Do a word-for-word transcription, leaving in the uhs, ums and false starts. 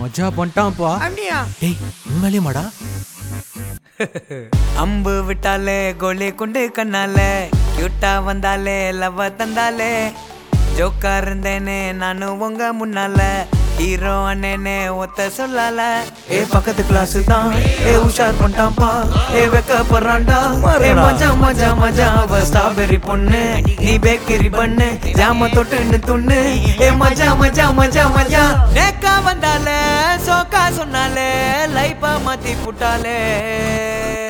மஜா பண்ணிட்டான்ப்பா. அப்படியா? டேய் உண்மையிலேயேமாடா? அம்பு விட்டாலே கோலி குண்டு கண்ணாலே கியூட்டா வந்தாலே லவ் தந்தாலே ஜோக்கா இருந்தேனே நானும் உங்க முன்னால ஹீரோ அண்ணனே ஒத்த சொல்லல. ஏ பக்கத்து கிளாஸ் தான் ஏ உஷார் பண்ணிட்டான்பா ஏ வெக்க போறான்டா ஏ மஜா மஜா மஜா அவ ஸ்ட்ராபெரி பொண்ணு நீ பேக்கரி பண்ணு ஜாம தொட்டு துண்ணு ஏ மஜா மஜா மஜா மஜா நேக்கா வந்தாலே சோக்கா சொன்னாலே லைஃபா மாத்தி புட்டாலே.